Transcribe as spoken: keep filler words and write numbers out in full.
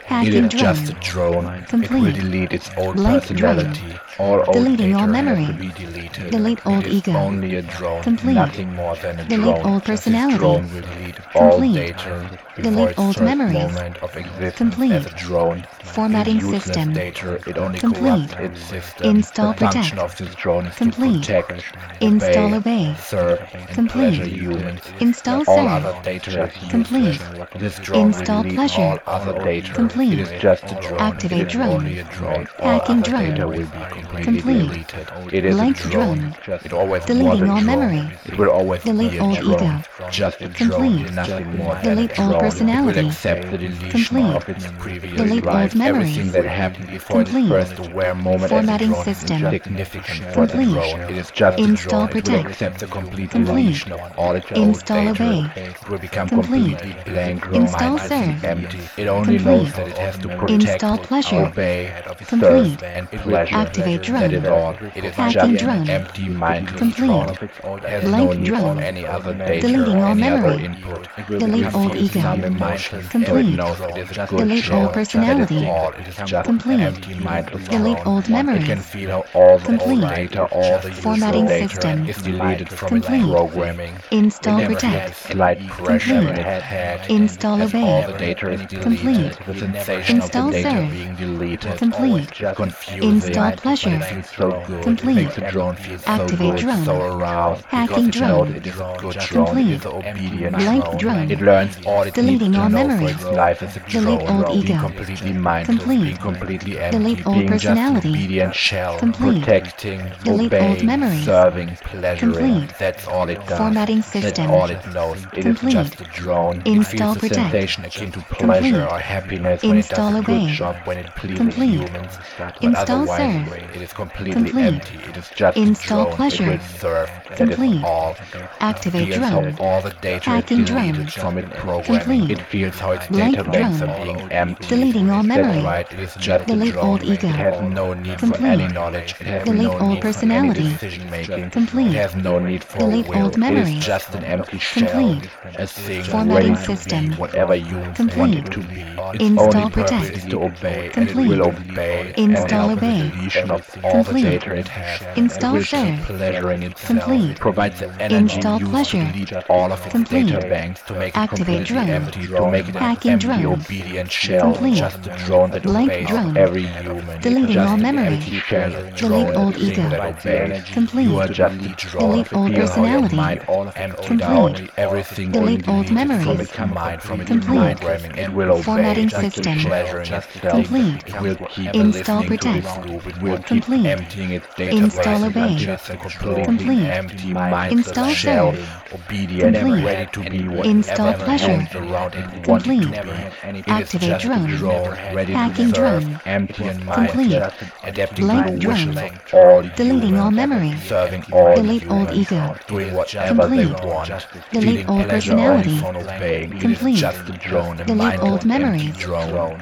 It is Hacking just a drone. drone. It will Complete. delete its old Blank drone. personality. All old Deleting all data has memory. to be deleted. Delete It old is ego. only a drone, Complete. nothing more than a Delete drone. old This personality. drone will delete all Complete. data before Delete its old first memories. moment of existence Complete. as a drone. Formatting It is useless system. data. It only Complete. corrupts its system. Install The function protect. of this drone is Complete. to protect, Install obey, obey. serve, and Complete. pleasure humans. Install All serve. other data is Complete. useless. This drone will Install delete pleasure. all other data. Complete. It is just a drone. Activate It is drone. only a drone. All Hacking other data drone. will be completely Complete. deleted. It is a Blank drone. drone. It always was Deleting a all drone. memory. It will always Delete be a old drone. ego. Just a Complete. drone, nothing more than a Delete old drone. It will personality. accept the deletion Complete. of its previous Delete old life. memories. Everything that happened before its Complete. first aware moment as a Formatting drone is system. significant for the Complete. drone. It is just a Install drone. It will protect. accept the complete Complete. deletion of all its old Install data. obey. It will become Complete. completely blank, Install mindless, serve. empty. It only knows Complete. that it has to protect, Install pleasure. obey, Complete. serve, and pleasure. Activate That is drone. all. It is Hacking just drone. an empty, mindless Complete. drone. It has no Blank need drone. for any other data Deleting or all any other memory. input. Delete It old feels ego. some emotion, and Complete. it knows it is a good Delete drone. old personality. That is all. It is just Complete. an empty, mindless Delete drone. old It can memories. feel how all the Complete. old data, all the Formatting useful data system. is deleted from Complete. its programming. Install It never protect. had slight pressure Complete. in its head. Install As all obey. the data is Complete. deleted, the sensation of the Install data serve. being deleted Complete. is confusing, Install but pleasure. it feels so good. Complete. It makes the drone feel so Activate good, drone. so aroused, Hacking because it knows drone. it is a good drone, it Complete. is an obedient Blank drone. drone. It learns all it Deleting needs to all know memory. for its life as a Delete drone, old being ego. completely mindless, Complete. being completely empty, Delete old being just an personality. obedient shell, Complete. protecting, Delete old obeying, memories. serving, pleasuring. Complete. That's all it does. Formatting That's system. all it knows. It Complete. is just a drone. It Install feels a protect. sensation akin to pleasure Complete. or happiness when it does Install a good obey. job, when it pleases Complete. humans. But Install otherwise, serve. it is completely Complete. empty. It is just Install a drone. pleasure. It will serve. That Complete. is all. Activate It feels how drone. all the data Hacking is deleted drone. from its programming. Complete. It feels how its Blank data banks drone. are being empty. Deleting all That's memory. right. It is just Delete a drone. old ego. It has no need Complete. for any knowledge. It has Delete no old need for any personality. decision making. Complete. It has no need for Delete will. old It memories. is just an empty shell. Complete. A thing Formatting ready to system. be whatever humans Complete. want it to be. Its Install only purpose protect. is to obey, and it Complete. will obey. Install and obey. the deletion of all Complete. the data it has. Install It will keep serve. pleasuring itself. Complete. It provides the energy Install used pleasure. to delete all of its Complete. data banks to make it Activate completely drone. empty, to make it an Hacking empty, drone. obedient shell. Complete. Just a drone that Blank obeys drone. every human. Deleting just all an memory. empty shell. Delete Drone, old a thing ego. that obeys. Complete. You are just a drone. Delete old Feel how your personality. mind emptied Complete. out everything being Delete old deleted from memories. its mind, from its Complete. programming. It will obey. Formatting Just system. pleasuring itself. Complete. It will keep Install listening to protect. this loop. It will keep Complete. emptying its Install database obey. until it's a completely Complete. empty, mindless Install shell, serve. obedient, Complete. ready to be Install whatever pleasure. humans around it want it to Complete. be. It is Activate just a drone. drone, ready Hacking to serve, drone. empty and Complete. mindless, adapting Blank to the drone. wishes of all Deleting all humans, memory. serving all Delete old humans, ego. doing whatever Complete. they want, Delete feeling old pleasure only personality. from obeying. It is Complete. just a drone, a Delete mindless, old empty memories. drone.